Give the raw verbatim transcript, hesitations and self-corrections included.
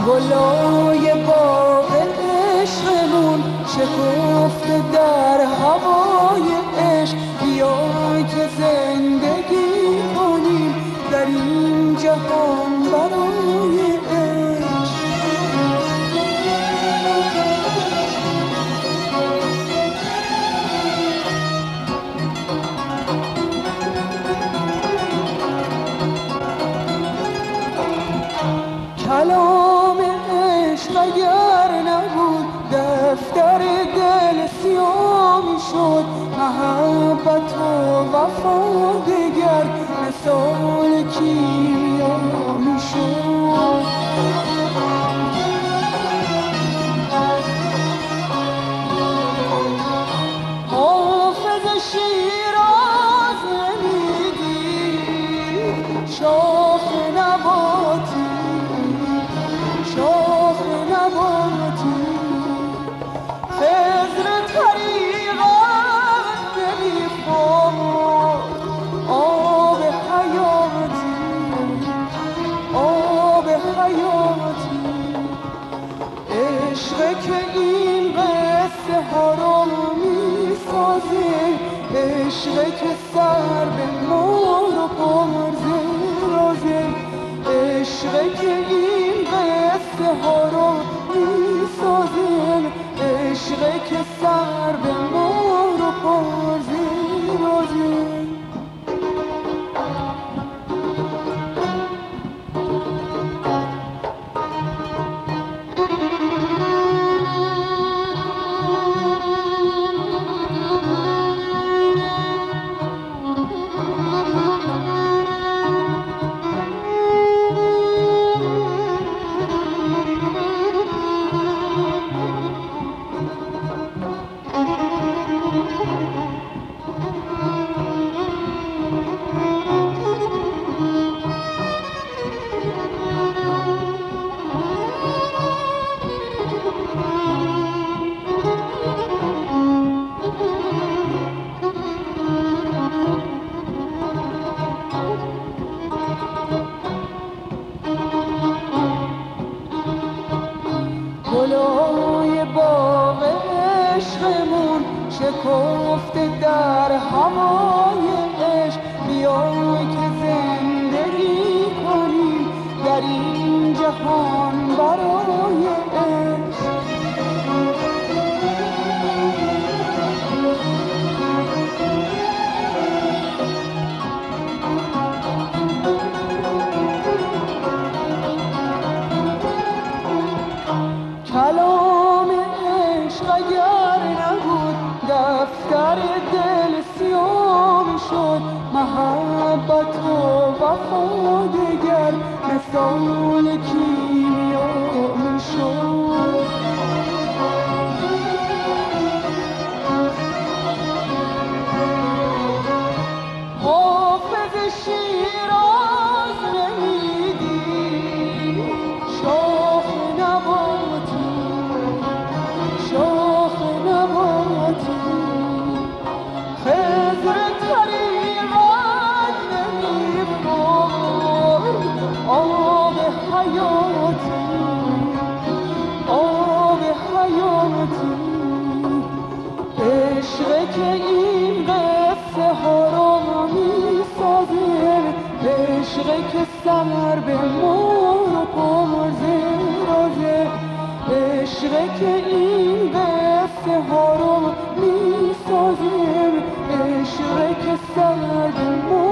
گلای باغ عشقمون شکفته در هوای عشق، بیای که زندگی کنیم در این جهان برای عشق. کلام عشق اگر نبود دفتر دل سیاه میشد، محبت و وفا دگر مثال کیمیا میشد. حافظ شیراز نمیدی شاخ نباتی، شاخ نباتی خضر طریقت نمیخورد آب حیاتی، آب حیاتی. عشق که این قصه ها رو میسازه، عشق که سر به مور و پرزه رازه، عشق که این قصه ها رو میسازه، عشق که سر به مور و پرزه رازه. گلای باغ عشقمون شکفته در هوای عشق، بیای که زندگی کنیم در این جهان برای عشق. کلام عشق اگر نبود دفتر دل سیاه میشد، محبت و وفا دگر مثال کیمیا میشد. حافظ شیراز نمیدی شاخ نباتی، شاخ نباتی خضر طریقت نمیخورد آب حیاتی، آب حیاتی. عشق که این قصه ها رو میسازه، عشق که سر به مور و پرزه رازه، عشق که این قصه ها رو میسازه، عشق که سر به مور